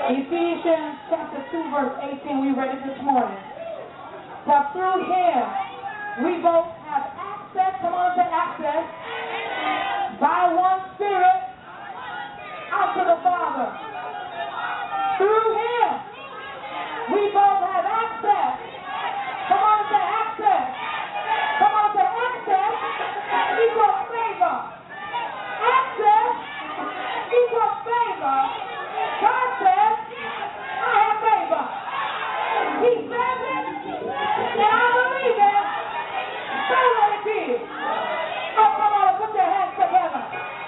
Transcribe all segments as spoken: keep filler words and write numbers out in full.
Ephesians chapter two, verse eighteen, we read it this morning. For through him we both have access, come on to access, by one spirit unto the Father. Through him we both have access. Come on to access. Come on to access equals favor. Access equals favor. God says, I have favor. He says it, and I believe it. So let it be. Oh, come on, put your hands together.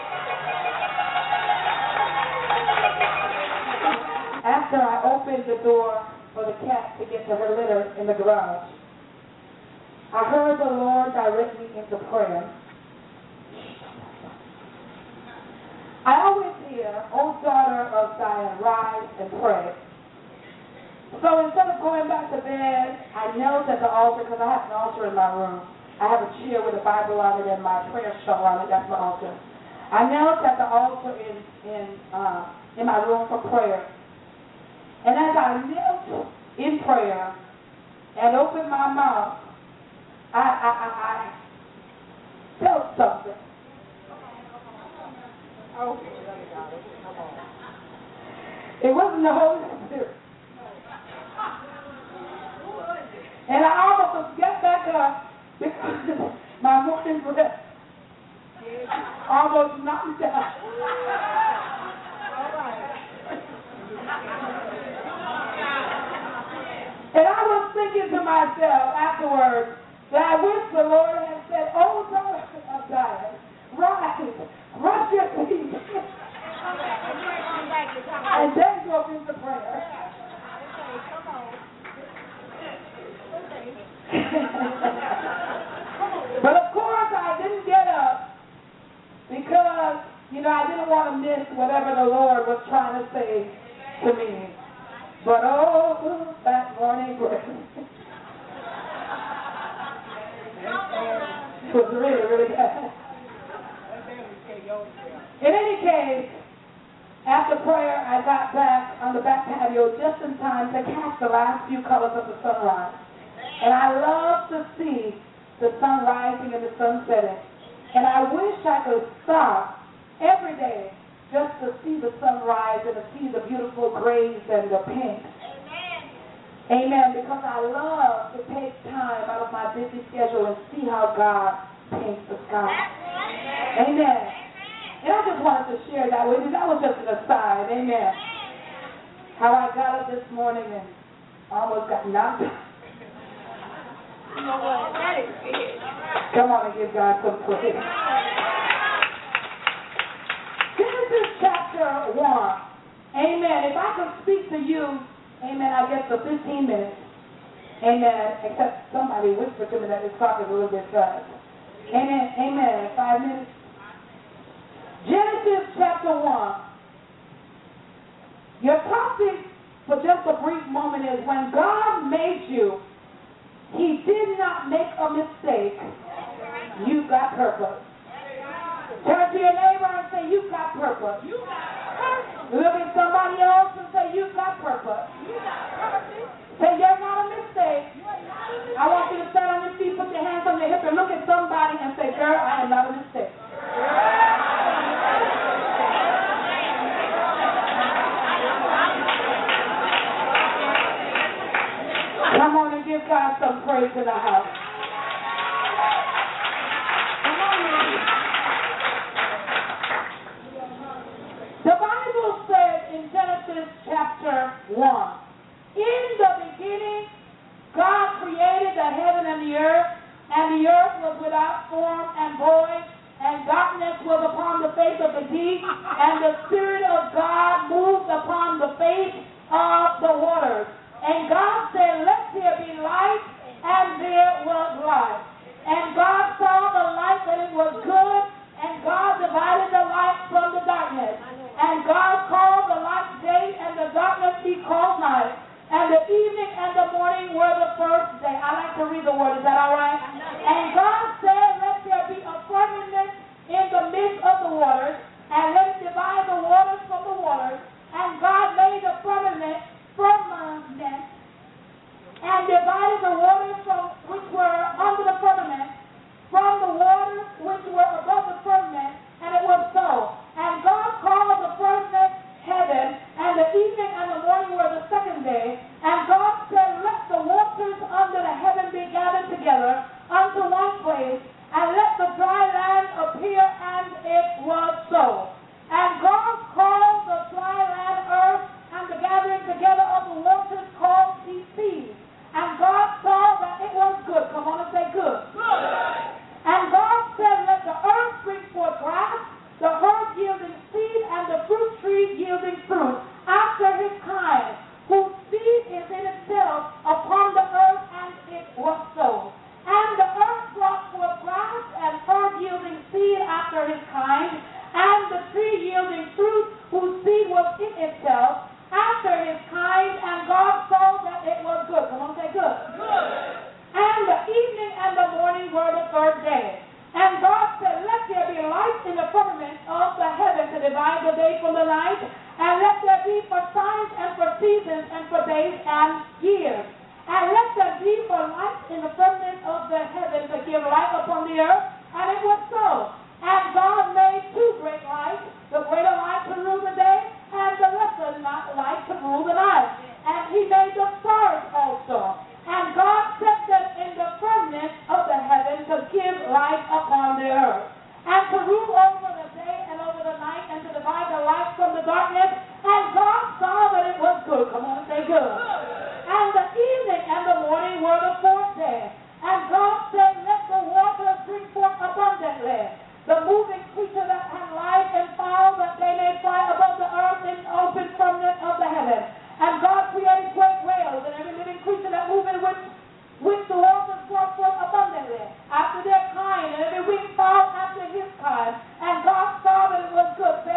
After I opened the door for the cat to get to her litter in the garage, I heard the Lord direct me into prayer. I always hear, O daughter of Zion, rise and pray. So instead of going back to bed, I knelt at the altar, because I have an altar in my room. I have a chair with a Bible on it and my prayer shawl on it. That's my altar. I knelt at the altar in in uh, in my room for prayer. And as I knelt in prayer and opened my mouth, I I I, I felt something. Oh, it wasn't the Holy Spirit. And I almost got back up because my morning breath almost knocked me down. And I was thinking to myself afterwards that I wish the Lord had said, oh, daughter of Zion, rise, brush your teeth, and then go into prayer. But of course I didn't get up because, you know, I didn't want to miss whatever the Lord was trying to say to me. But oh, that morning breath. It was really, really bad. In any case, after prayer, I got back on the back patio just in time to catch the last few colors of the sunrise. And I love to see the sun rising and the sun setting. And I wish I could stop every day just to see the sunrise and to see the beautiful grays and the pinks. Amen. Amen. Because I love to take time out of my busy schedule and see how God paints the sky. Amen. Amen. And I just wanted to share that with you. That was just an aside. Amen. How I got up this morning and almost got knocked out. You know what? That is good. Come on and give God some praise. Genesis chapter one. Amen. If I could speak to you, amen, I guess for fifteen minutes. Amen. Except somebody whispered to me that this clock is a little bit fast. Amen. Amen. Five minutes. Genesis chapter one. Your topic for just a brief moment is when God made you, He did not make a mistake. You got purpose. Turn to your neighbor and say, you got purpose. You got purpose. Look at somebody else and say, you got purpose. You got purpose. Say, you're not a mistake. I want you to stand on your feet, put your hands on your hip, and look at somebody and say, girl, I am not a mistake. Come on and give God some praise in the house. Come on now. The Bible says in Genesis chapter one, in the beginning, God created the heaven and the earth, and the earth was without form and void, and darkness was upon the face of the deep, and the Spirit of God moved upon the face of the waters. And God said, let there be light, and there was light. And God saw the light that it was good, and God divided the light from the darkness. And God called the light day, and the darkness he called night. And the evening and the morning were the first day. I like to read the word, is that all right? And God said, let there be a firmament in the midst of the waters, and let it divide the waters from the waters. And God made the firmament yielding fruit after his kind, whose seed is in itself upon the earth, and it was so. And the earth brought forth grass and herb yielding seed after his kind, and the tree yielding fruit, whose seed was in itself after his kind, and God saw that it was good. Come on, say good. Good. And the evening and the morning were the third day. And God said, let there be light in the firmament of the heaven to divide the day from the night, and let there be for signs and for seasons and for days and years. And let there be for light in the firmament of the heaven to give light upon the earth. And it was so. And God made two great lights, the greater light to rule the day, and the lesser light to rule the night. And he made the stars also. And God set them in the firmament of the heaven to give light upon the earth, and to rule over the day and over the night, and to divide the light from the darkness. And God saw that it was good. Come on and say good. And the evening and the morning were the fourth day. And God said, let the waters bring forth abundantly the moving creature that had life, and fowl that they may fly above the earth in open firmament of the heaven. And God created great whales and every living creature that moveth with, with the waters brought forth abundantly after their kind, and every winged fowl after his kind. And God saw that it was good. Say,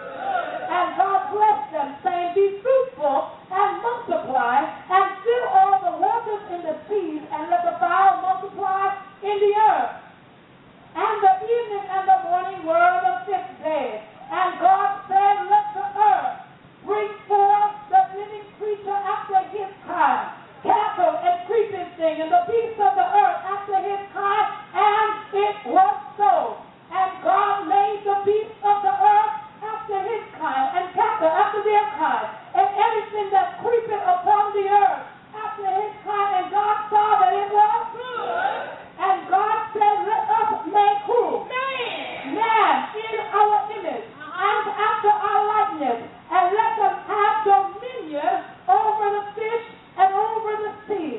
and God blessed them, saying, be fruitful and multiply, and fill all the waters in the seas, and let the fowl multiply in the earth. And the evening and the morning were the fifth day. And God said, let the earth bring forth the living creature after his kind, cattle and creeping thing, and the beasts of the earth after his kind, and it was so. And God made the beasts of the earth after his kind, and cattle after their kind, and everything that creepeth upon the earth after his kind. And God saw that it was good. And God said, let us make who? Man. Man in our image, and after our likeness, and let them have dominion over the fish, and over the sea,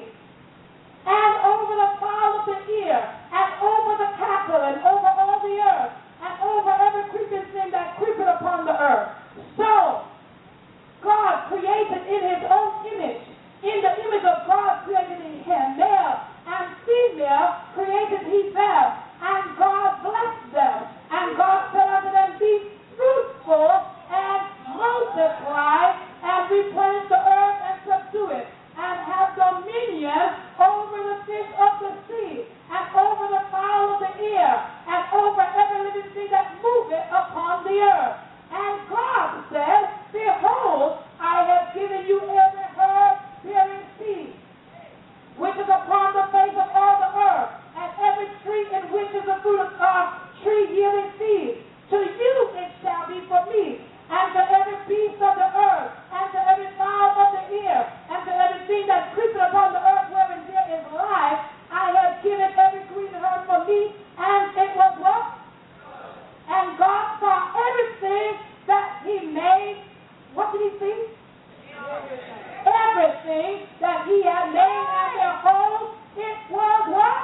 and over the fowl of the ear, and over the cattle, and over all the earth, and over every creeping thing that creepeth upon the earth. So God created in his own image. In the image of God created he him, male and female created he them. And God blessed them. And God said unto them, be fruitful and multiply, and replenish the earth and subdue it, and have dominion over the fish of the sea, and over the fowl of the air, and over every living thing that moveth upon the earth. And God said, behold, I have given you every herb bearing seed, which is upon the face of all the earth, and every tree in which is the fruit of uh, tree yielding seed. To you it shall be for meat, and to every beast of the earth, and to every fowl of the air, and to everything that creepeth upon the earth wherein there is life, I have given every green herb for meat. And it was what? And God saw everything that he made. What did he see? Everything that he had made, and behold, it was what?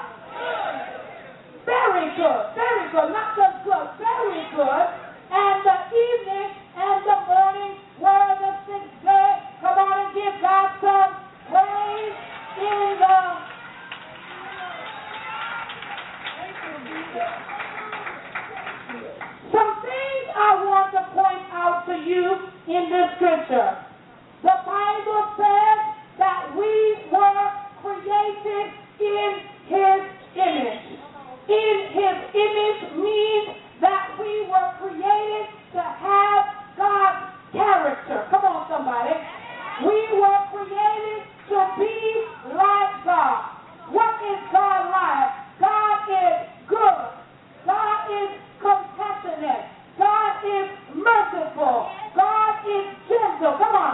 Very good, very good, not just good, very good. And the evening and the morning were the sixth day. Come on and give God some praise in the... Some things I want to point out to you in this scripture. The Bible says that we were created in his image. In his image means that we were created to have God's character. Come on, somebody. We were created to be like God. What is God like? God is good. God is compassionate. God is merciful. God is gentle. Come on.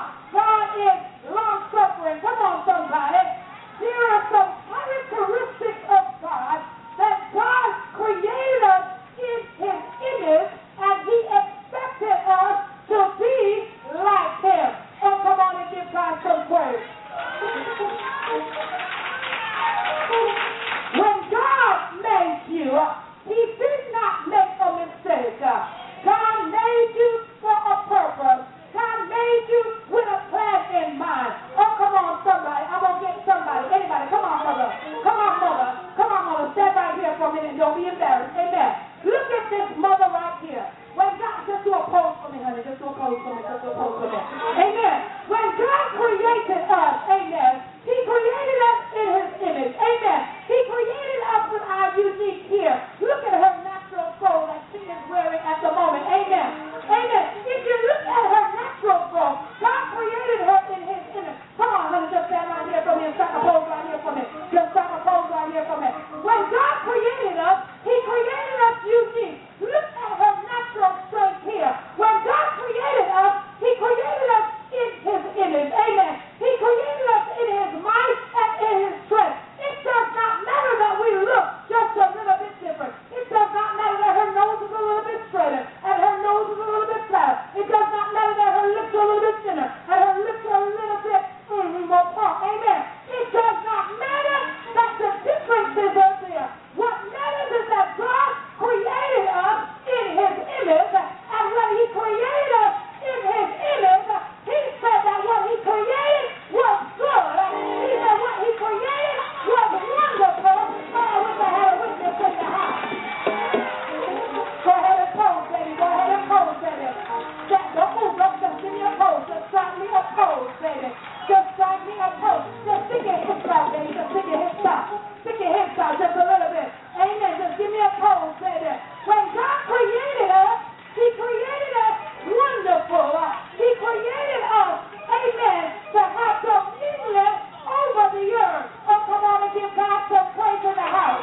Amen. When God created us, amen, he created us in his image. Amen. He created us with our unique here. Look at her natural soul that she is wearing at the moment. Amen. Amen. If you look at her natural soul, God created her in his image. Come on, honey, just stand right here for me and strike a pose right here for me. Just strike a pose right here for me. When God created us, he created us unique. Look at her natural strength here. When God created us, he created us in his image. Amen. He created us in his might and in his strength. It does not matter that we look just a little bit different. It does not matter that her nose is a little bit straighter and her nose is a little bit flatter. It does not matter that her lips are a little bit thinner and her lips are a little bit mm, more plump. Amen. It does not matter that the differences are there. What matters is that God created us in his image, and when he created us in his image, he said that what he created was good. He said what he created was wonderful. Oh, we can have a witness in the house. Go ahead and pose, baby. Go ahead and pose, baby. Just don't move. Just, just give me a pose. Just strike me a pose, baby. Just strike me a pose. Just stick your hips out, baby. Just stick your hips out. Stick your hips out just a little bit. Amen. Just give me a pose, baby. When God created us, he created us wonderful. He created us, amen, to have dominion over the earth. Oh, come on and give God some praise in the house.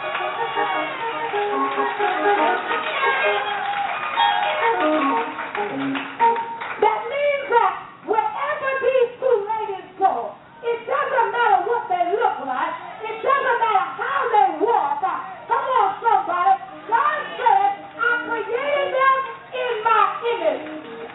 That means that wherever these two ladies go, it doesn't matter what they look like. It doesn't matter how they walk. Come on, somebody. God said, I created them in my image.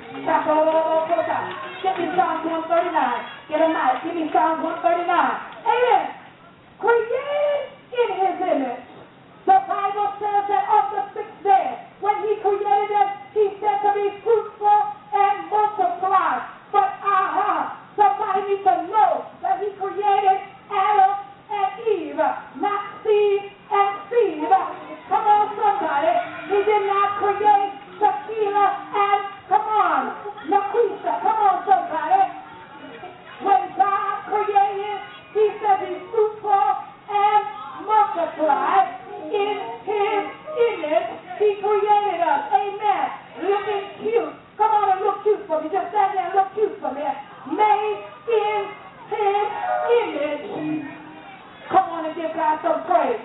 Give me Psalms one thirty-nine. Get a mic. Give me Psalms one thirty-nine. Amen. Created in his image. The Bible says that on the sixth day, when he created them, he said to be fruitful and multiply. But aha, uh-huh, somebody needs to know that he created Adam and Eve, not Steve and Steve. Come on, somebody. He did not create Tequila and, come on, Laquisha. Come on, somebody. When God created, he said be fruitful and multiply. In his image, he created us. Amen. Looking cute. Come on and look cute for me. Just stand there and look cute for me. Made in his image. Come on and give God some praise.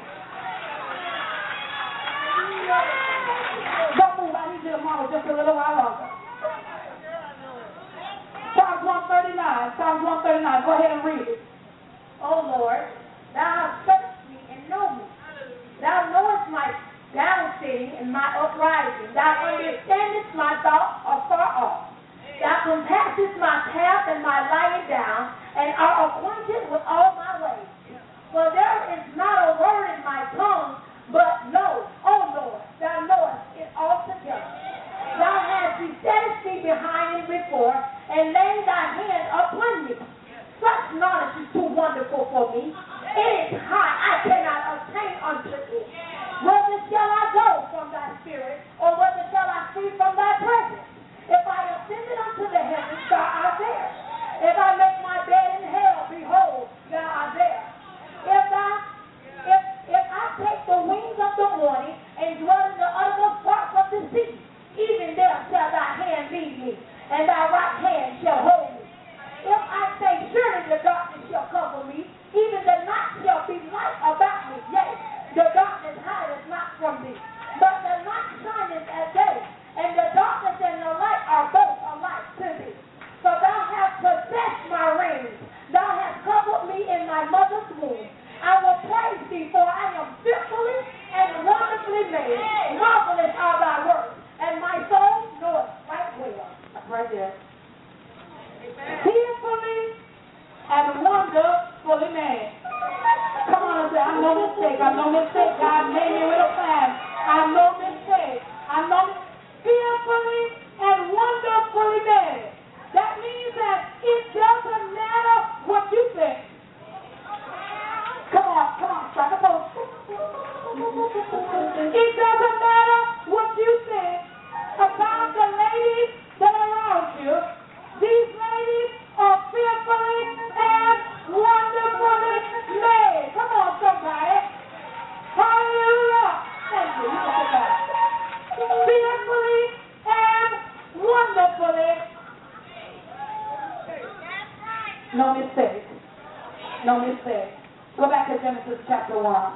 Don't move. I need you to model just a little while longer. Psalms one thirty-nine. Psalms one thirty-nine. Go ahead and read it. O Lord, thou hast searched me and known me. Thou knowest my down sitting and my uprising. Thou understandest my thoughts afar off. Thou compassest my path and my lying down, and art acquainted with all my ways. For there is not a word in my tongue, but know, O Lord, thou knowest it altogether. Thou hast beset me behind and before, and laid thy hand upon me. Such knowledge is too wonderful for me. It is high, I cannot attain unto it. Whether shall I go from thy spirit, or whether shall I flee from thy presence? If I ascended unto the heavens, thou art there. If I make my bed in hell, behold, thou art there. If I, if, if I take the wings of the morning and dwell in the uttermost parts of the sea, even there shall thy hand lead me, and thy right hand shall hold me. If I say, surely the darkness shall cover me, even the night shall be light about me. Yea, the darkness hideth not from thee. But the night shineth as day, and the darkness and the light are both alike to thee. For thou hast possessed my reins. Thou hast covered me in my mother's womb. I will praise thee, for I am fearfully and wonderfully made. Marvelous are thy works, and my soul knoweth right well. That's right there. Fearfully and wonderfully made. Come on and say, I'm no mistake. I'm no mistake. God made me with a plan. I'm no mistake. I'm no fearfully and wonderfully made. That means that it doesn't matter what you think. Come on, come on, strike a pose. It doesn't matter what you think about the ladies that are around you. These No mistake. No mistake. Go back to Genesis chapter one.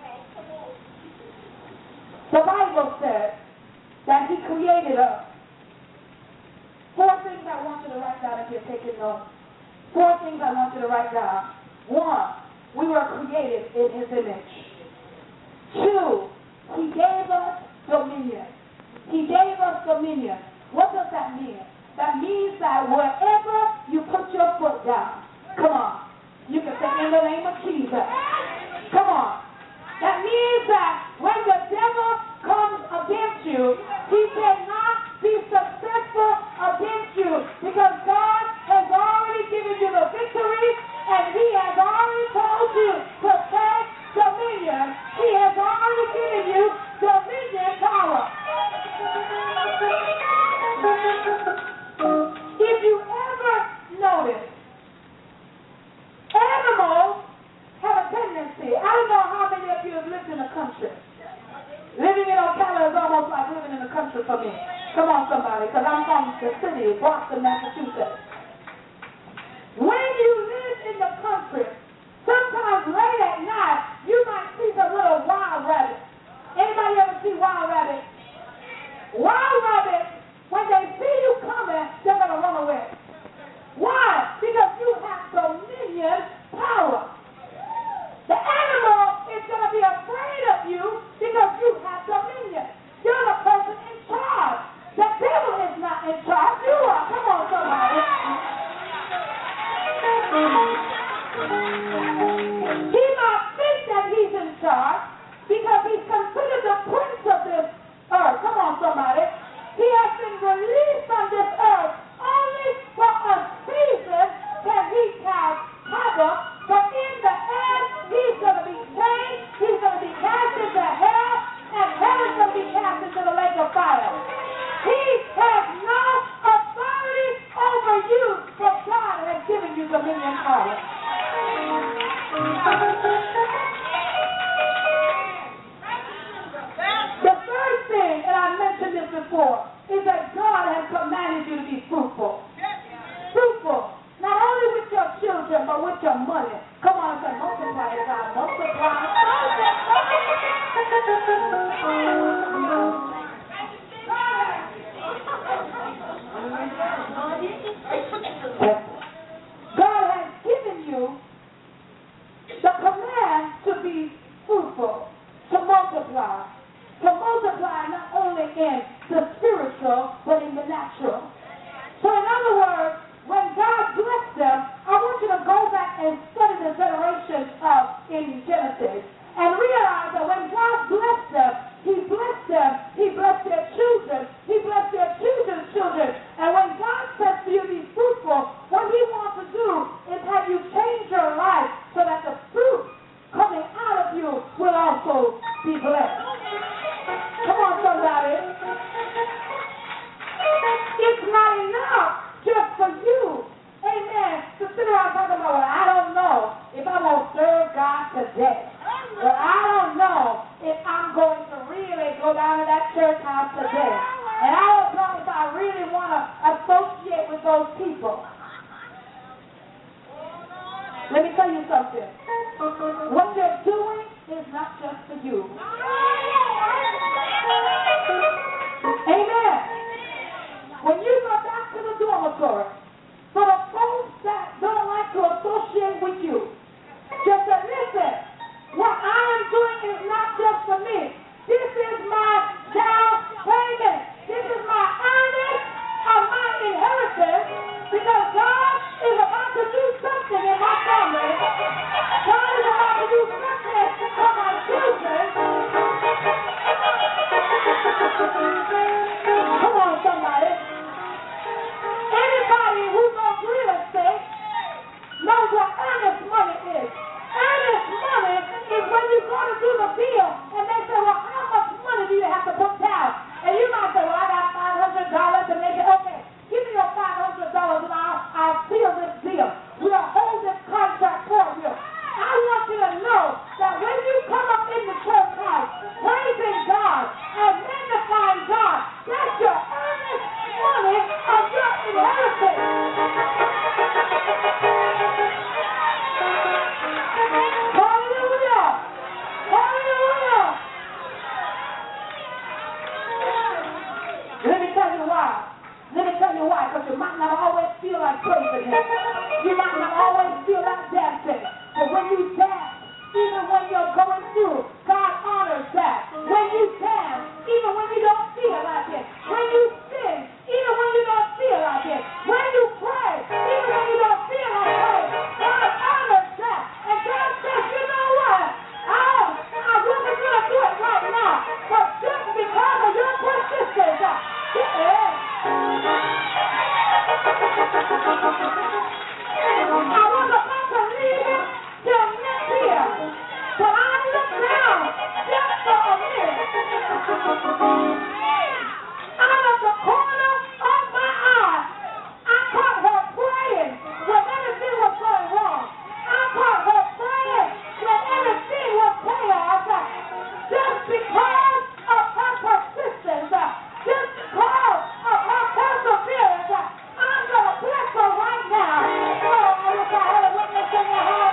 The Bible says that he created us. Four things I want you to write down if you're taking notes. Four things I want you to write down. One, we were created in his image. Two, he gave us dominion. He gave us dominion. What does that mean? That means that wherever you put your foot down, come on, you can say in the name of Jesus. Come on. That means that when the devil comes against you, he cannot be successful against you because God has already given you the victory and he has already told you to take dominion. He has already given you dominion power. If you ever notice, animals have a tendency. I don't know how many of you have lived in the country. Living in Ocala is almost like living in the country for me. Come on, somebody, because I'm from the city, Boston, Massachusetts. When you live in the country, sometimes late at night, you might see some little wild rabbits. Anybody ever see wild rabbits? Wild rabbits, when they see you coming, they're going to run away. Why? Because you have dominion power. The animal is going to be afraid of you because you have dominion. You're the person in charge. The devil is not in charge. You are. Come on, somebody. He might think that he's in charge because he's considered the prince of this earth. Come on, somebody. He has been released on this earth only for a season can he cause havoc, but in the end, he's going to be chained, he's going to be cast into hell, and hell is going to be cast into the lake of fire. He has no authority over you, but God has given you dominion power. The third thing, and I mentioned this before, is that God has commanded you to be fruitful. Fruitful. Not only with your children, but with your money. Come on and say, multiply, God. Multiply. God has given you the command to be fruitful, to multiply. To multiply not only in the spiritual, but in the natural. So in other words, when God blessed them, I want you to go back and study the generations of in Genesis and realize that when God blessed them, he blessed them, he blessed their children, he blessed their children's children. And when God says to you, be fruitful, what he wants to do is have you change your life so that the fruit coming out of you will also be blessed. Come on, somebody. It's not enough just for you, amen, to sit around talking about, well, I don't know if I'm going to serve God today. Well, I don't know if I'm going to really go down to that church house today. And I don't know if I really want to associate with those people. Let me tell you something. What you're doing is not just for you. Amen. When you go back to the dormitory, for the folks that don't like to associate with you, just say, listen, what I am doing is not just for me. This is my down payment. This is my earnings of my inheritance because God is about to do something in my family. God is about to do something for my children. Come on, somebody. Anybody who knows real estate knows what earnest money is. Earnest money is when you go to do the deal and they say, well, how much money do you have to put down? And you might say, well, I got five hundred dollars and they say, okay, give me your five hundred dollars and I'll, I'll like praising Him. You might not always feel like dancing, but when you dance, even when you're going through, God honors that. When you dance, even when you don't feel like it. When you sing, even when you don't feel like it. When you pray, even when you don't feel like praying. God honors that. And God says, you know what? Oh, I wasn't going to do it right now, but just because of your persistence, uh, yeah. I was about to leave it till next year, but I looked down just for a minute. Out of the corner of my eye, I caught her praying when everything was going wrong. I caught her praying when everything was chaos. Just because of her persistence, just because of her perseverance, I'm going to bless her right now. Oh, I wish I had a witness in the house.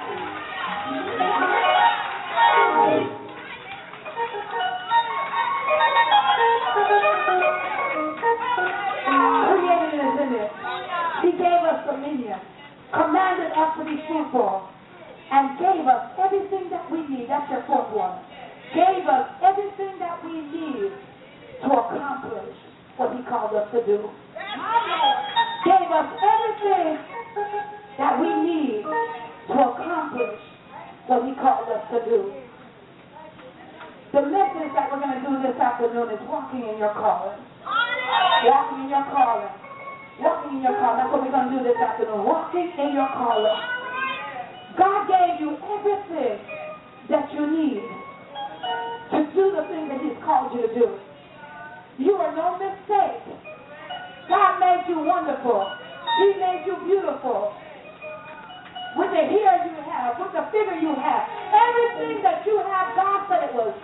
Created in His image. He gave us dominion, commanded us to be fruitful, and gave us everything that we need. That's your fourth one. Gave us everything that we need to accomplish what He called us to do. Gave us everything that we need to accomplish what He called us to do. The message that we're going to do this afternoon is walking in your calling. Walking in your calling. Walking in your calling. That's what we're going to do this afternoon. Walking in your calling. God gave you everything that you need to do the thing that He's called you to do. You are no mistake. God made you wonderful. He made you beautiful. With the hair you have, with the figure you have, everything that you have, God said it was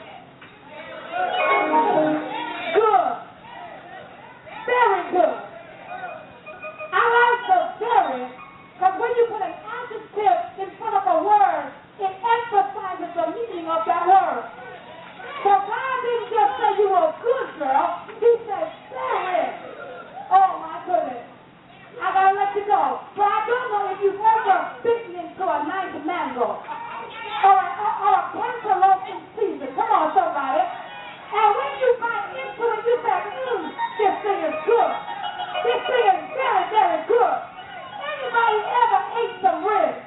good. Very good. I like the very, because when you put an adjective in front of a word, it emphasizes the meaning of that word. So God didn't just say you were a good girl, He said very. Oh my goodness. I gotta let you go. But I don't know if you've ever bitten into a nice mango or a, or, or a cantaloupe in season. Come on, somebody. And when you bite into it, you say, mmm, this thing is good. This thing is very, very good. Anybody ever ate some ribs?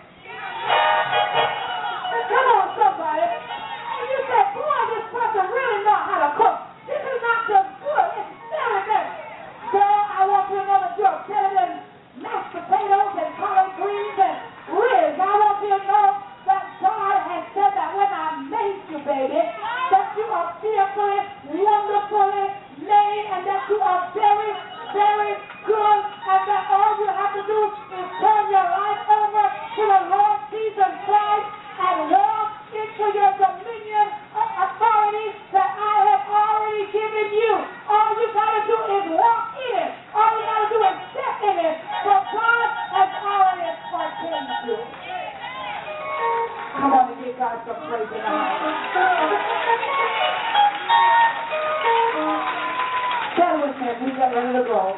Come on, somebody. And you say, boy, this person really knows how to cook. This is not just good, it's very, very. Girl, I want you to know that you're better than mashed potatoes and collard greens and ribs. I want you to know that God has said that when I made you, baby, that you are fearfully, wonderfully made, and that you are very, very good, and that all you have to do is turn your life over to the Lord Jesus Christ and walk into your dominion of authority that I have already given you. All you got to do is walk in it. All you got to do is step in it. For God has already ordained you. Come on and give God some praise in the house. Stand with me as we get ready to go.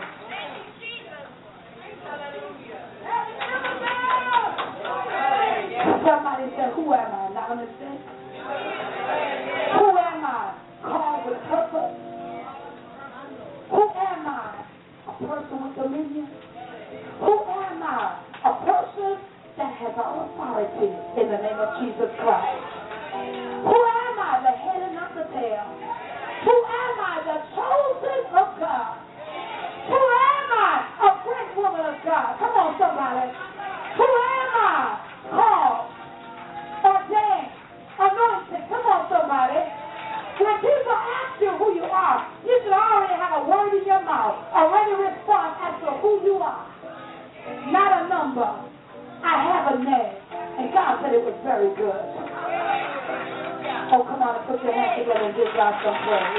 Somebody said, who am I? Not understand? Who am I? Called with purpose. Who am I? A person with dominion. Who am I? A person that has all authority in the name of Jesus Christ. Who am I? The head and not the tail. Who am I? The chosen of God. Who am I? A great woman of God. Come on, somebody. Who am I? Called, ordained, anointed. Come on, somebody. When people ask you who you are, you should already have a word in your mouth, a ready response as to who you are. Not a number. I have a name. And God said it was very good. Oh, come on and put your hands together and give God some praise.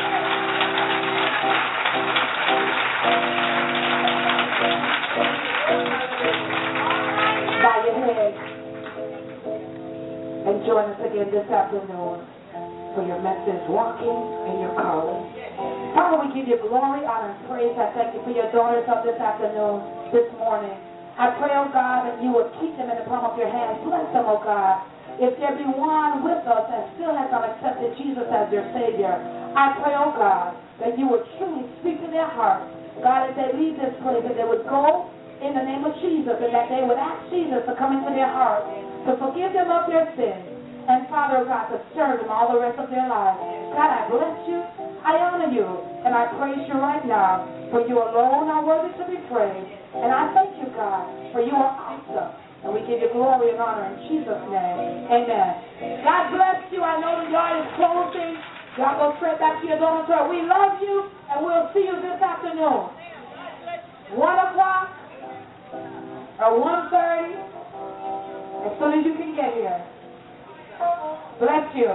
Bow your head and join us again this afternoon for your message, walking in your calling. Father, we give you glory, honor, and praise. I thank you for your daughters of this afternoon. this morning. I pray, oh God, that you would keep them in the palm of your hands. Bless them, oh God. If there be one with us that still has not accepted Jesus as their Savior, I pray, oh God, that you would truly speak to their hearts. God, as they leave this place, that they would go in the name of Jesus, and that they would ask Jesus to come into their hearts, to forgive them of their sins, and Father, oh God, to serve them all the rest of their lives. God, I bless you, I honor you, and I praise you right now, for you alone are worthy to be praised. And I thank you, God, for you are awesome. And we give you glory and honor in Jesus' name. Amen. God bless you. I know the yard is closing. Y'all go straight back to your dormitory. We love you, and we'll see you this afternoon. One o'clock or one thirty, as soon as you can get here. Bless you.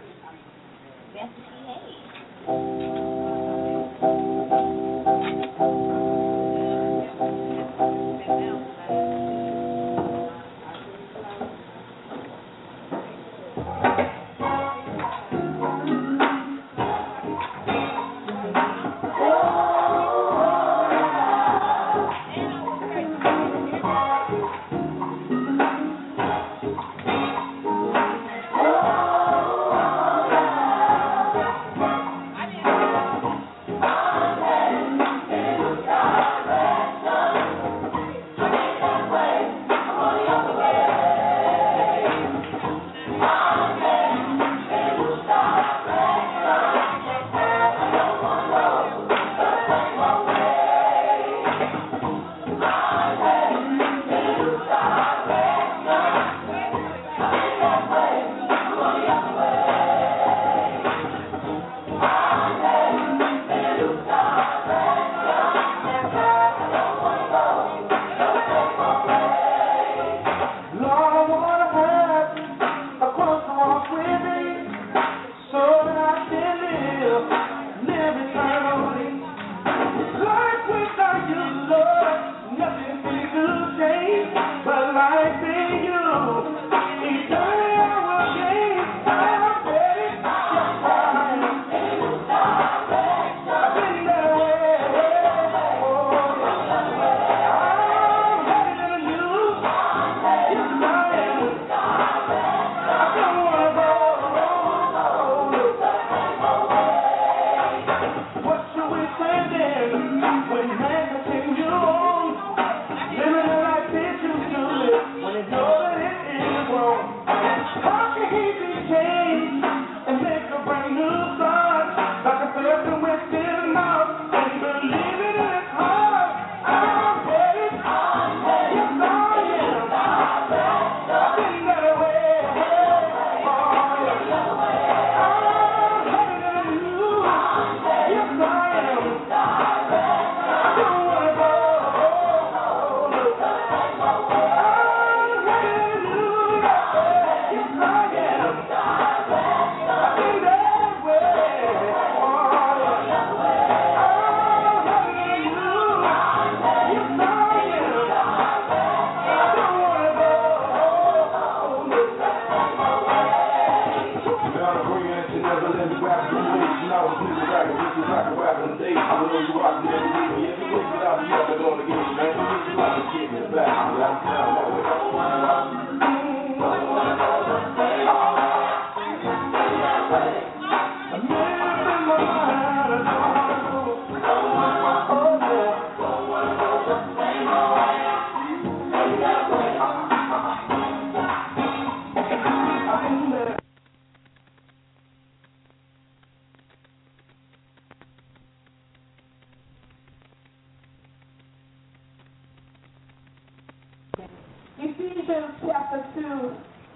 Ephesians chapter two.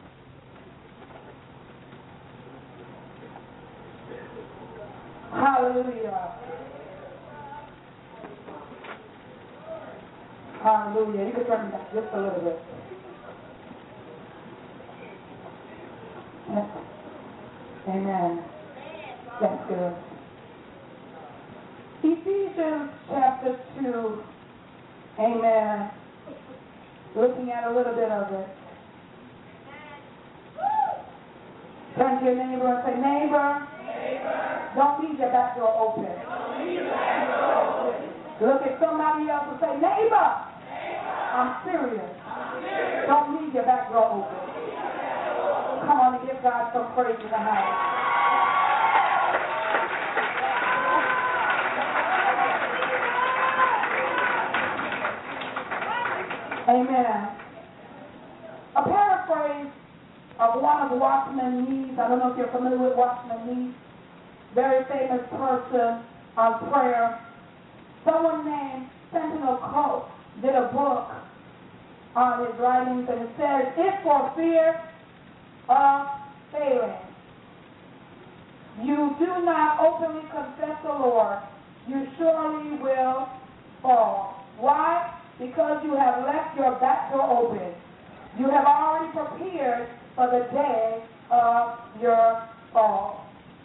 Hallelujah. Hallelujah. You can turn back just a little bit. Amen. That's good. Ephesians chapter two. Amen. Looking at a little bit of it. Turn to your neighbor and say, neighbor, neighbor. Don't leave your back door open. Don't leave your back door open. Look at somebody else and say, neighbor, neighbor. I'm serious. Don't leave your back door open. Come on and give God some praise in the house. Amen. A paraphrase of one of Watchman Nee's. I don't know if you're familiar with Watchman Nee. Very famous person on prayer. Someone named Sentinel Coates did a book on his writings, and it says, if for fear of failing you do not openly confess the Lord, you surely will fall. Why? Because you have left your back door open. You have already prepared for the day of your fall.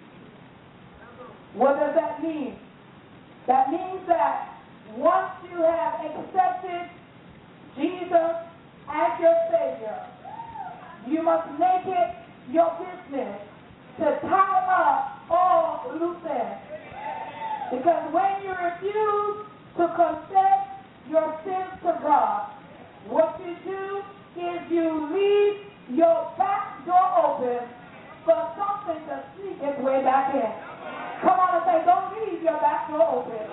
What does that mean? That means that once you have accepted Jesus as your Savior, you must make it your business to tie up all loose ends. Because when you refuse to confess your sins to God, what you do is you leave your back door open for something to sneak its way back in. Come on and say, don't leave your back door open.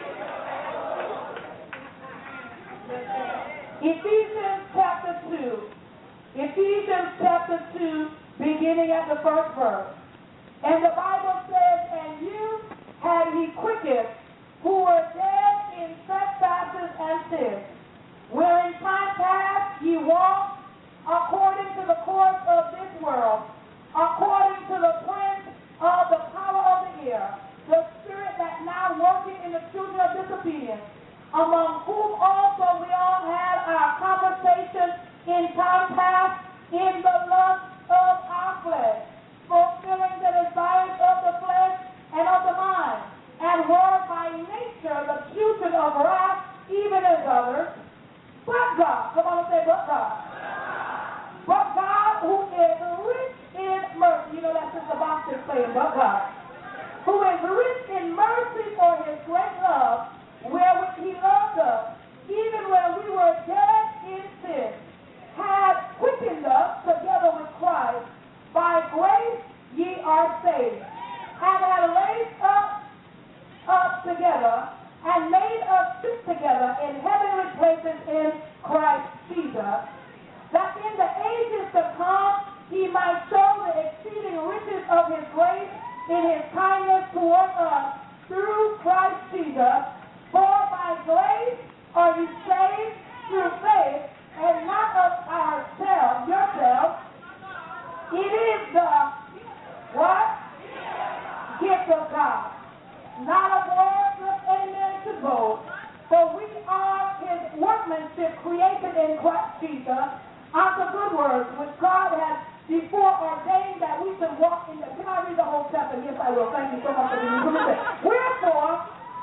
Ephesians chapter two. Ephesians chapter two, beginning at the first verse. And the Bible says, and you had he quickened, who were dead in trespasses and sins, wherein time past ye walked according to the course of this world, according to the prince of the power of the air, the spirit that now working in the children of disobedience, among whom also we all had our conversation in time past in the lust of our flesh, fulfilling the desires of the flesh and of the mind, and were by nature the children of wrath, even as others. But God, come on and say, but God. But God, who is rich in mercy, you know that's just the box is saying, but God, who is rich in mercy for his great love, wherewith he loved us, even when we were dead in sin, had quickened us together with Christ. By grace ye are saved, and have raised us up together, and made us sit together in heavenly places in Christ Jesus, that in the ages to come he might show the exceeding riches of his grace in his kindness toward us through Christ Jesus. For by grace are you saved through faith, and not of ourselves, yourselves. It is the what? Gift of God. Not of works of any man to boast, for we are his workmanship created in Christ Jesus unto good works, which God has before ordained that we should walk in them. Can I read the whole chapter? Yes, I will. Thank you so much for reading. Wherefore,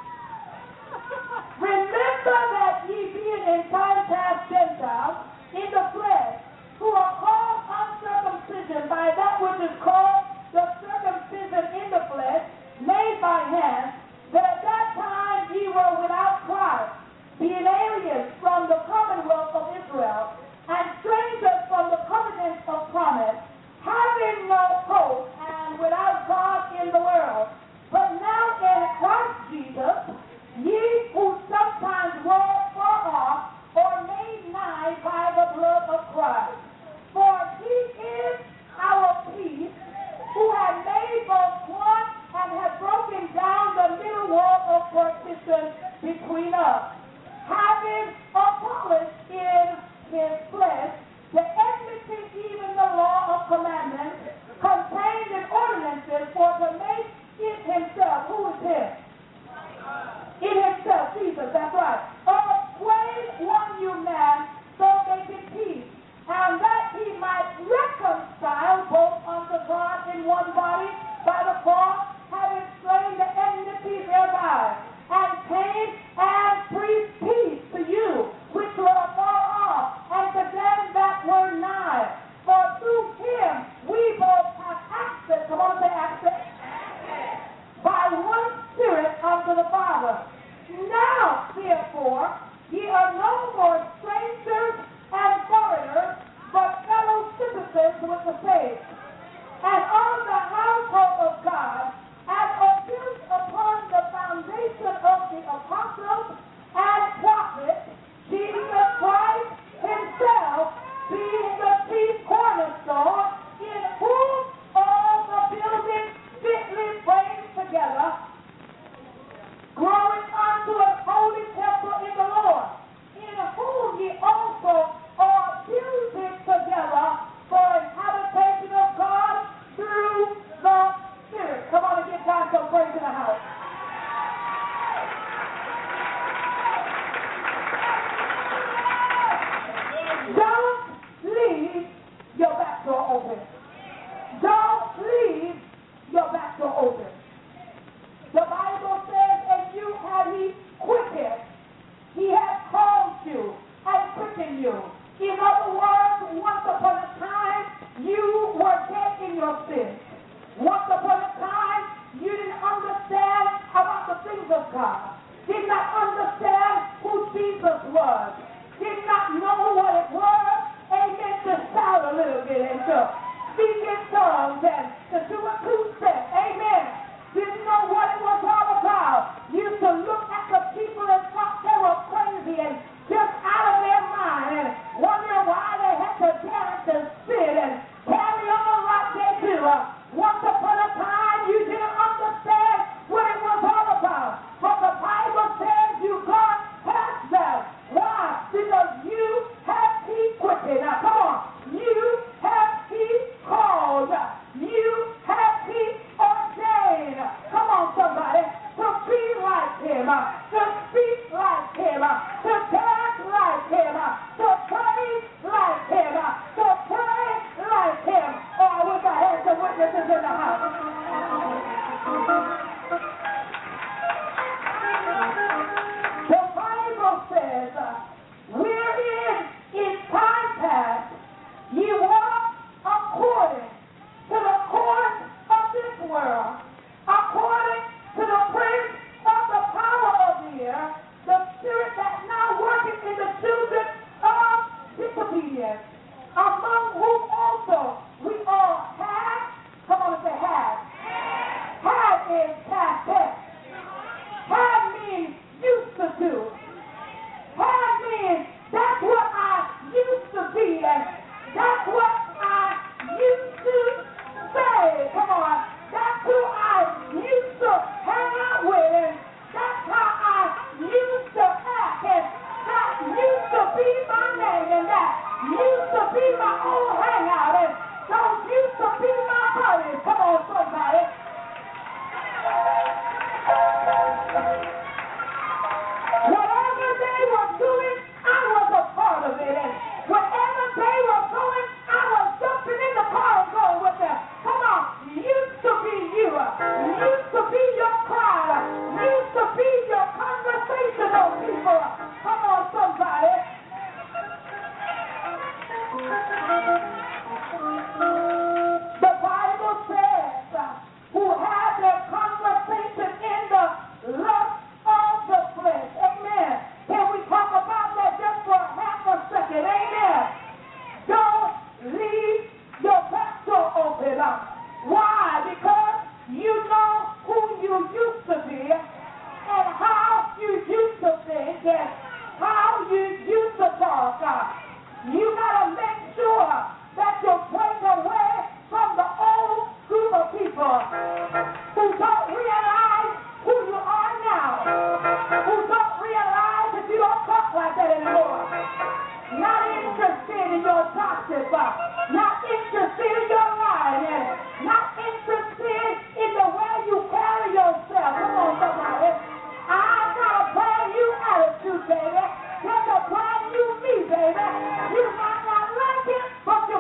remember that ye being in time past Gentiles in the flesh, who are called uncircumcision by that which is called the circumcision in the flesh, made by hands, that at that time ye were without Christ, being aliens from the commonwealth of Israel, and strangers from the covenant of promise, having no hope and without God in the world. But now in Christ Jesus, ye who sometimes were far off, or made Don't leave your back door open. Don't leave your back door open. The Bible says, and you have he quickened. He has called you and quickened you. In other words, once upon a time, you were dead in your sins. Once upon a time, you didn't understand about the things of God. Did not understand who Jesus was. Did not know what it was. Amen. To shout a little bit and to speak in tongues and to do a two-step. Amen. Didn't know what it was all about. Used to look at the people and thought they were crazy and just out of their mind and wondering why they had to dance and sit and carry on like they do. Uh, once upon a time, you didn't understand what it was all about. But the Bible says you got past that. Why? Because you have He quickened. Now, come on. You have He called. You have He ordained. Come on, somebody. To be like Him. To speak like Him. To dance like Him. To praise like Him. To pray like Him. Oh, I wish I had some witnesses in the house. The Bible says, uh, wherein in time past ye walked according to the course of this world, according to the prince of the power of the air, the spirit that now worketh in the children of disobedience, among whom also we all had, come on and say had, had is past tense. Had means used to do. Had means that's what I used to be and that's what I used to say. Come on. That's who I used to hang out with and that's how I used to act and that used to be my name and that used to be my old hangout and those used to be my buddies. Come on, somebody. Whatever they were doing, I was a part of it. And wherever they were going, I was jumping in the car and going with them. Come on, used to be you. Used to be your crowd. Used to be your conversational people. Come on, somebody. The Bible says, who have their conversation in the lust of the flesh. Amen. Can we talk about that just for half a second? Amen. Don't leave your back door open up. Why? Because you know who you used to be and how you used to think and how you used to talk. You got to make sure that you break away from the old group of people who don't realize who you are now, who don't realize that you don't talk like that anymore. Not interested in your gossip, not interested in your lying, not interested in the way you carry yourself. Come on, somebody. I got a brand new attitude, baby. There's a brand new me, baby. You might not like it, but you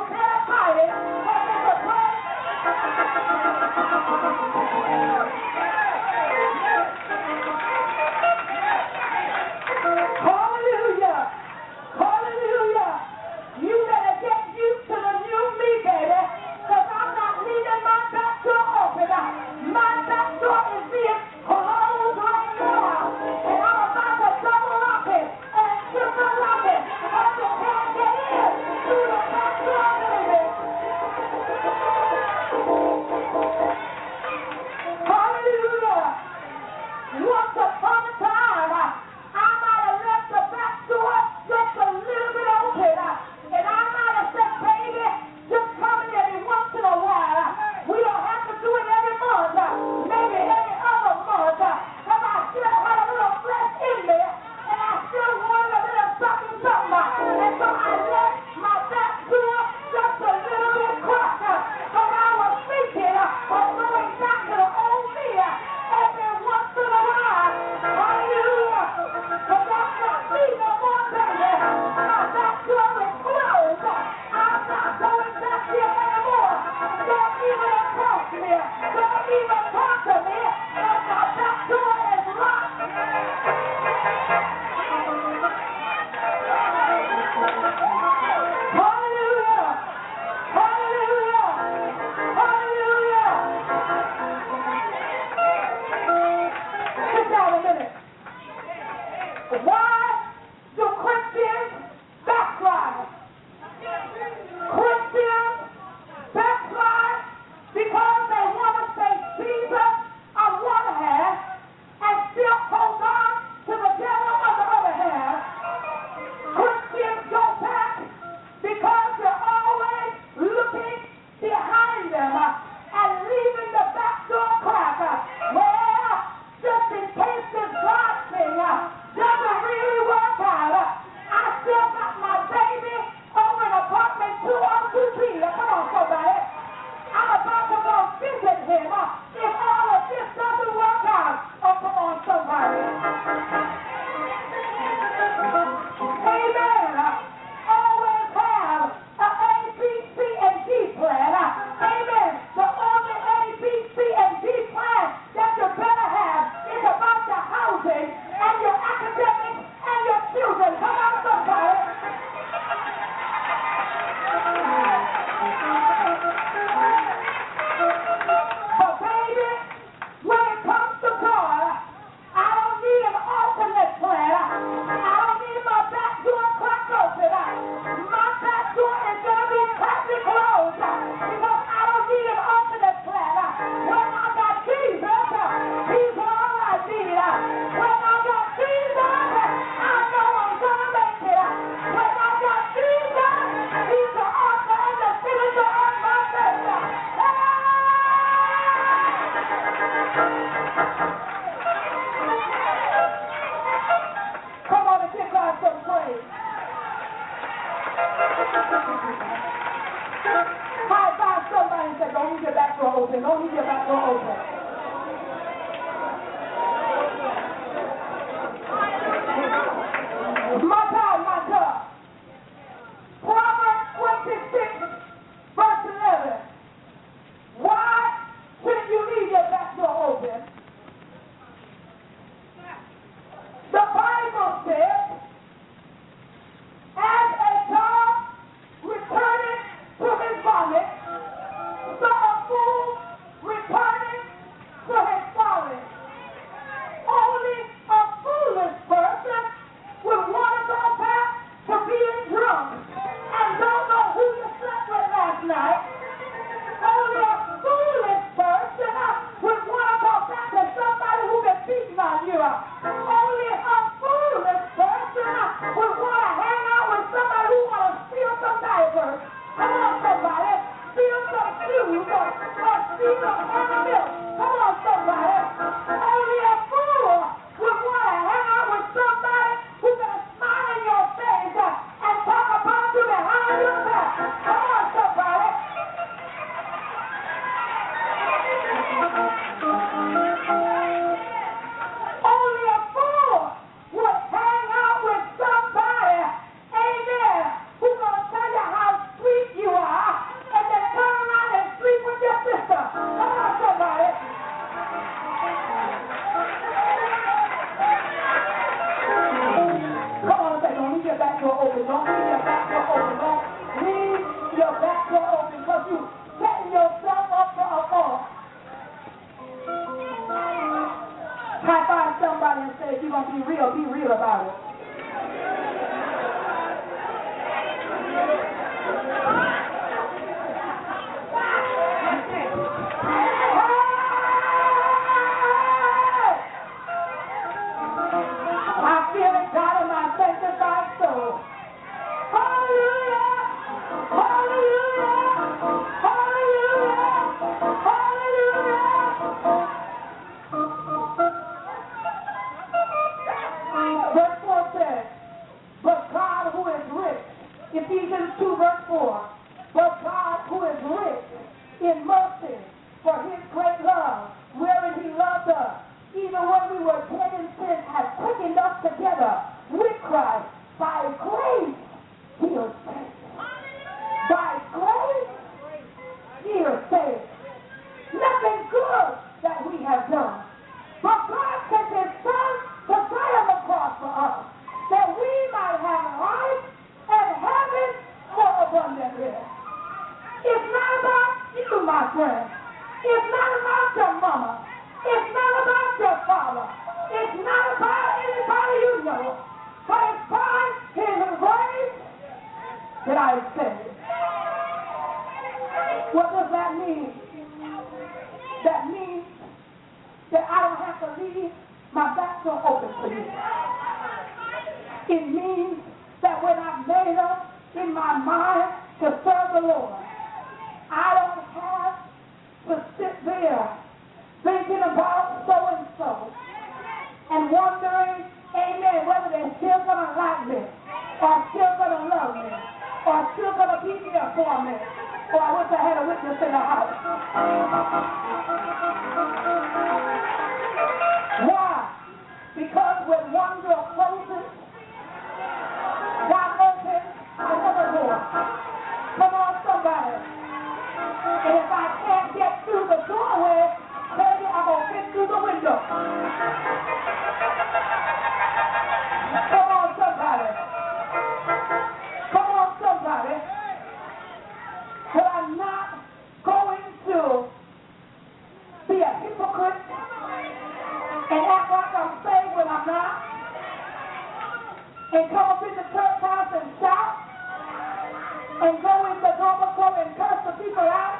High five somebody and say, don't leave your back door open. Don't leave your back door open. My God, my God. Proverbs twenty-six, verse eleven. Why should you leave your back door open? The Bible says, as a dog returning to his vomit, so a fool returning to his folly. Only a foolish person would want to go back to being drunk and don't know who you slept with last night. Only a foolish person would want to go back to somebody who been beating on you. Only a foolish person would want to hang out with somebody who want to steal some diapers. Come on, somebody. Steal some shoes or, or steal some milk. Come on, somebody. Only a fool would want to hang out with somebody who's going to smile in your face and talk about you behind your back. Come on, somebody. Only a fool would hang out with somebody, amen, who's going to tell you how sweet you are and then turn around and sleep with your sister. Come on, somebody. Come on, say, don't leave your back door open. Don't leave your back door open. Don't leave your back door open because you setting yourself up for a fall. High five somebody and say, if you're going to be real, be real about it. I feel it, God, in my sanctified soul. Hallelujah! Hallelujah! Hallelujah! Hallelujah! Verse four says, but God who is rich, Ephesians two verse four, but God who is rich in mercy for his great love, wherein he loved us, even when we were dead in sin, has quickened us together with Christ. By grace, he is saved. By grace, he is saved. Nothing good that we have done. But God sent his son to die on the cross for us, that we might have life and have it more abundantly. It's not about you, my friend. It's not about your mama. It's not about your father. It's not about anybody you know. But it's by his grace that I am saved. What does that mean? That means that I don't have to leave my back door open for you. It means that when I've made up in my mind to serve the Lord, I don't have to sit there thinking about so-and-so and wondering, amen, whether they're still going to like me or still going to love me or still going to be there for me. Or I wish I had a witness in the house. Why? Because when one door closes, God opens another door. Come on, somebody. And if I can't get through the doorway, maybe I'm going to fit through the window. Come on, somebody. Come on, somebody. But I'm not going to be a hypocrite and act like I'm saved when I'm not, and come up in the church house and shout, and go in the dormitory and curse the people out.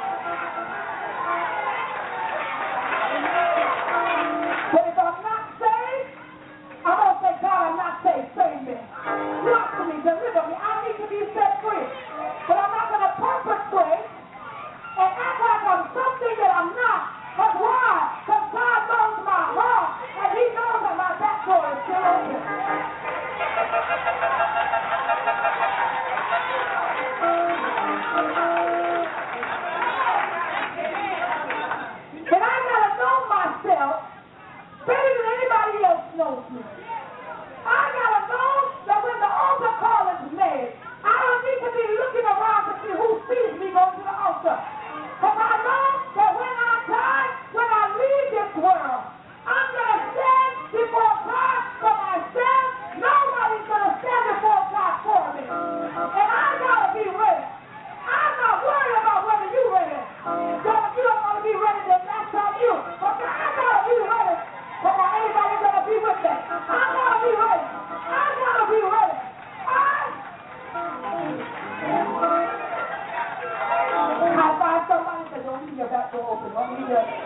But if I'm not saved, I'm going to say, God, I'm not saved. Save me. Watch me. Deliver me. I need to be set free. But I'm not going to perpetrate and act like I'm something that I'm not. But why? Because God knows my heart, and he knows that my back door is still open. And I gotta be ready. I'm not worried about whether you're ready. God, you don't want to be ready to match on you. But I gotta be ready. Come on, anybody gonna be with me? I gotta be ready. I gotta be ready. I I find somebody that don't leave your back door open. Don't leave your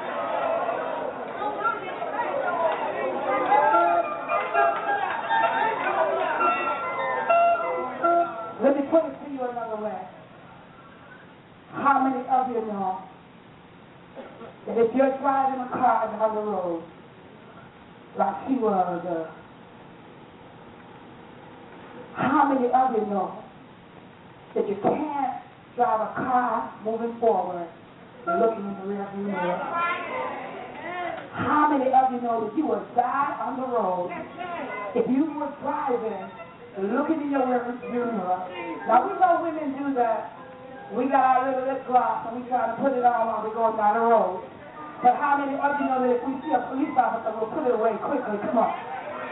Let me put it to you another way. How many of you know that if you're driving a car down the road, like she was, uh, how many of you know that you can't drive a car moving forward and looking in the rearview mirror? How many of you know that you would die on the road if you were driving looking in your rearview mirror? Now we know women do that. We got our little lip gloss and we try to put it on while we're going down the road. But how many of you know that if we see a police officer, we'll put it away quickly? Come on.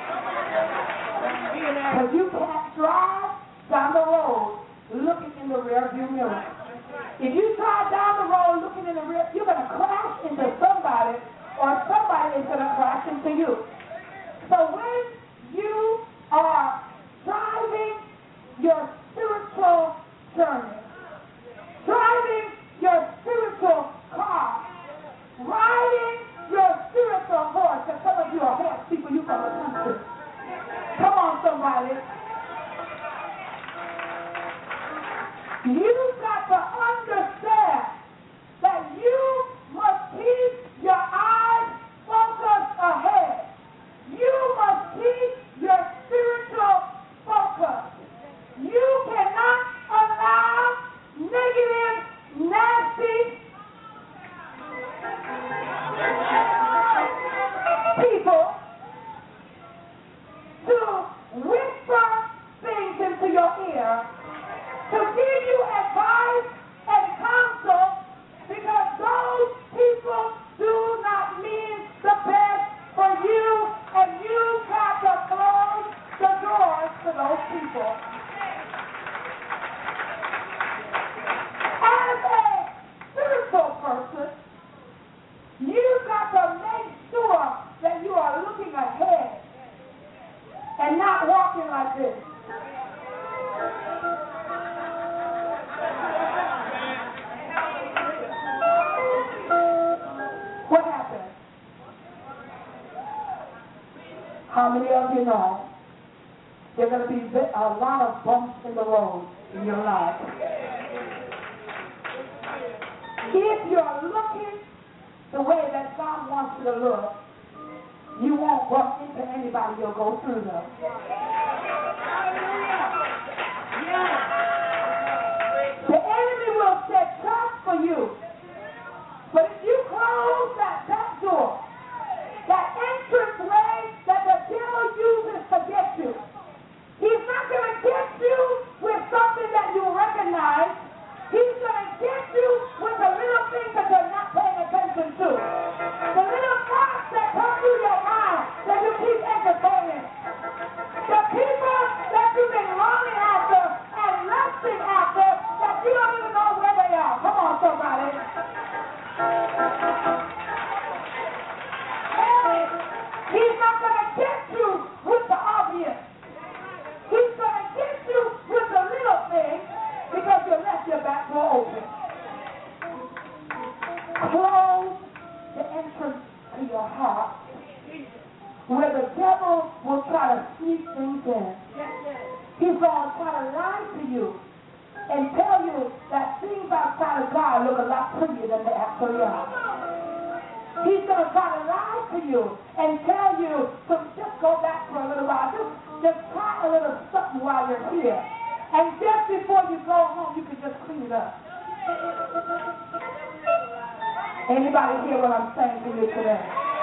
Because you can't drive down the road looking in the rearview mirror. If you drive down the road looking in the rear, you're going to crash into somebody, or somebody is going to crash into you. So when you are driving your spiritual journey, driving your spiritual car, riding your spiritual horse, and some of you are horse people, you from the country. Come on, somebody. You've got to understand that you must keep your eyes focused ahead. You must keep your spiritual focus. You cannot allow negative, nasty people to whisper things into your ear, to give you advice and counsel, because those people do not mean the best for you, and you've got to close the doors to those people. As a spiritual person, you've got to make sure that you are looking ahead and not walking like this. What happened? How many of you know there are going to be a lot of bumps in the road in your life? If you're looking the way that God wants you to look, you won't bump into anybody. You'll go through them. The enemy will set traps for you. But if you close that back door, that entrance way that the devil uses to get you, he's not going to get you with something that you recognize. He's going to get you with the little things that you're not paying attention to. The little thoughts that come through your mind that you keep entertaining. The people that you've been running after and lusting after that you don't even know where they are. Come on, somebody. He's not going to get you with the obvious. He's going to get you with the little things because you left your back door open. Close the entrance to your heart where the devil will try to sneak things in. He's going to try to lie to you and tell you that things outside of God look a lot prettier than they actually are. He's going to try to lie to you and tell you to just go back for a little while. Just, just try a little something while you're here. And just before you go home, you can just clean it up. Anybody hear what I'm saying to you today?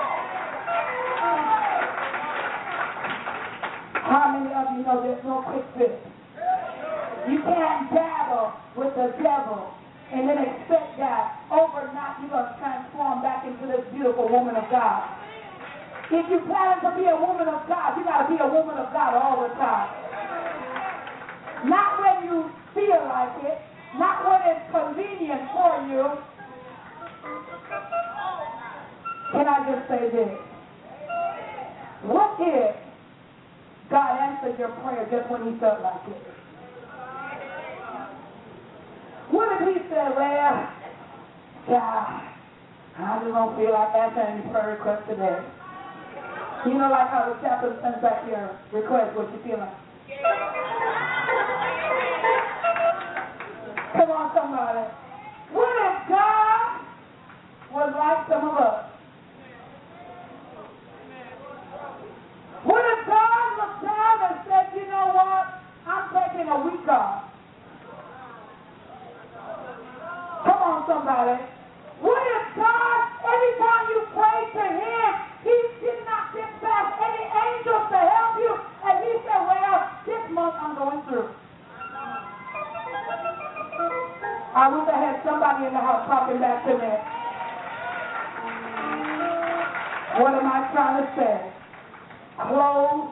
How many of you know there's no quick fix? You can't dabble with the devil and then expect that overnight you're going to transform back into this beautiful woman of God. If you plan to be a woman of God, you got to be a woman of God all the time. Not when you you, can I just say this? What if God answered your prayer just when he felt like it? What if he said, well, God, I just don't feel like answering any prayer requests today. You know, like how the chaplain sends back your request, what you feel like. Come on, somebody. What if God was like some of us? What if God looked down and said, you know what? I'm taking a week off. Come on, somebody. What if God, every time you pray to him, he did not dispatch any angels to help you, and he said, well, this month I'm going through. I wish I had somebody in the house talking back to me. What am I trying to say? Close.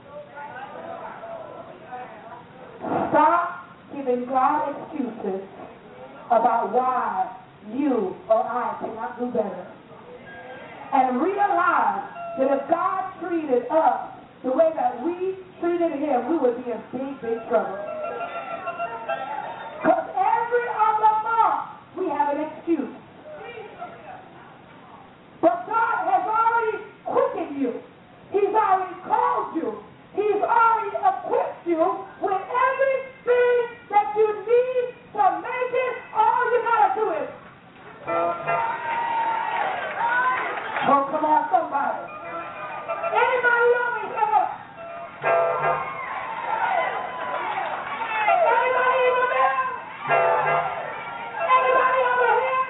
Stop giving God excuses about why you or I cannot do better. And realize that if God treated us the way that we treated him, we would be in big, big trouble. Because every other month we have an excuse. But God has already quickened you. He's already called you. He's already equipped you with everything that you need to make it. All you gotta do is. Oh, come on, somebody. Anybody on me here? Anybody in the middle? Anybody over here?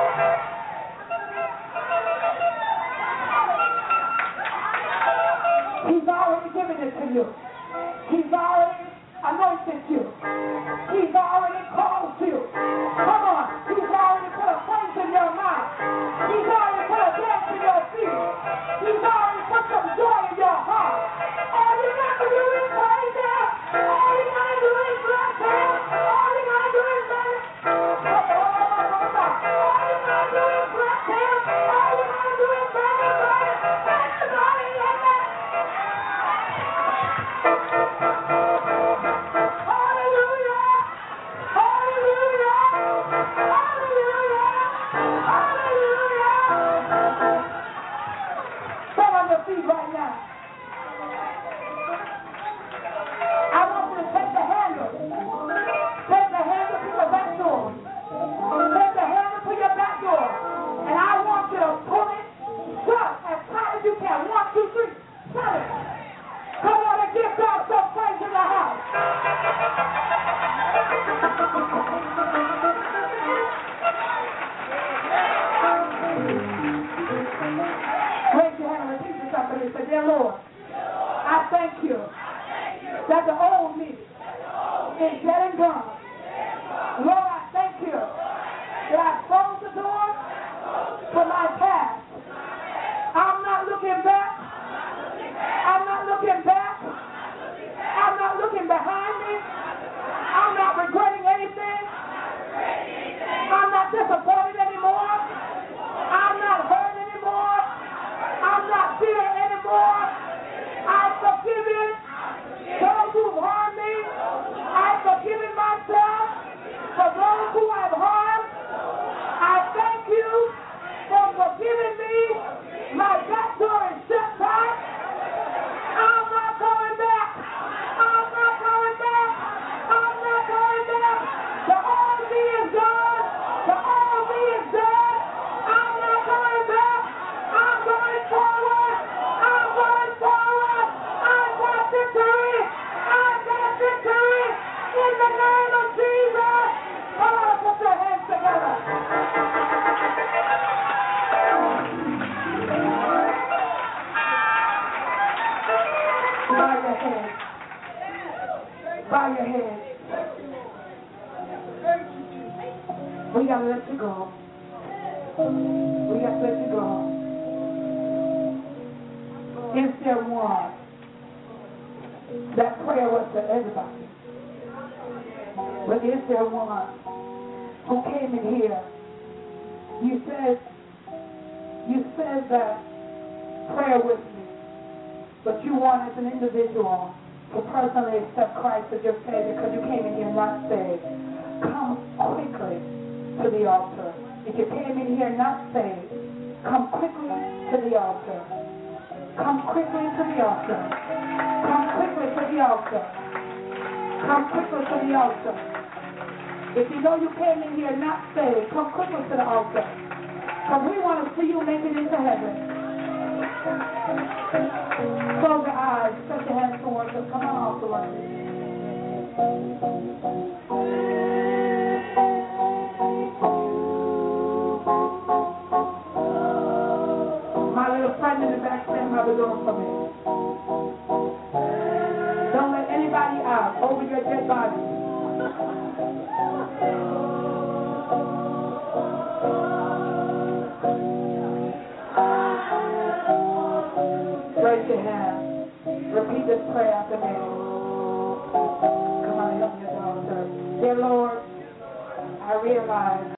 He's already given it to you. He's already anointed you. He's already called you. Come on. He's already put a praise in your mouth. He's already put a dance in your feet. He's already put some joy in your heart. All you got to do is praise him. All you got to do is bless him. All you got to do is bless him. All you got to do is bless him. All you got to do is bless him. Everybody in there. Right now. I want you to take the handle. Take the handle to your back door. Take the handle to your back door. And I want you to pull it shut as tight as you can. One, two, three. Shut it. Come on and give God some praise in the house. Raise your hand and repeat to somebody and say, dear Lord, I thank you that the old me is dead and gone. Lord, I thank you that I closed the door for my past. I'm not looking back. I'm not looking back. I'm not looking behind me. I'm not regretting anything. I'm not disappointed anymore. I'm not hurt anymore. I'm not bitter anymore. I've forgiven those who've harmed me. I've forgiven myself for those who I've harmed. I thank you for forgiving me. My back door is shut tight. I'm not going back. I'm not going back. I'm not going back. The old me is gone. The old me is dead. I'm not going back. I'm going forward. I'm going forward. I've got victory. I've got victory. In the name of Jesus. Come on, put your hands together. Bow your head. Bow your head. We gotta let you go. We gotta let you go. Is there one? That prayer was for everybody. But is there one who came in here You said, you said that prayer with me, but you want as an individual to personally accept Christ as your Savior because you came in here not saved. Come quickly to the altar. If you came in here not saved, come quickly to the altar. Come quickly to the altar. Come quickly to the altar. Come quickly to the altar. If you know you came in here not saved, come quickly to the altar. Because we want to see you make it into heaven. Close your eyes. Stretch your hands towards us. Come on, altar workers. My little friend in the back stand by the door for me. Don't let anybody out over your dead body. Raise your hand. Repeat this prayer after me. Come on, help me, daughter. Dear Lord, I realize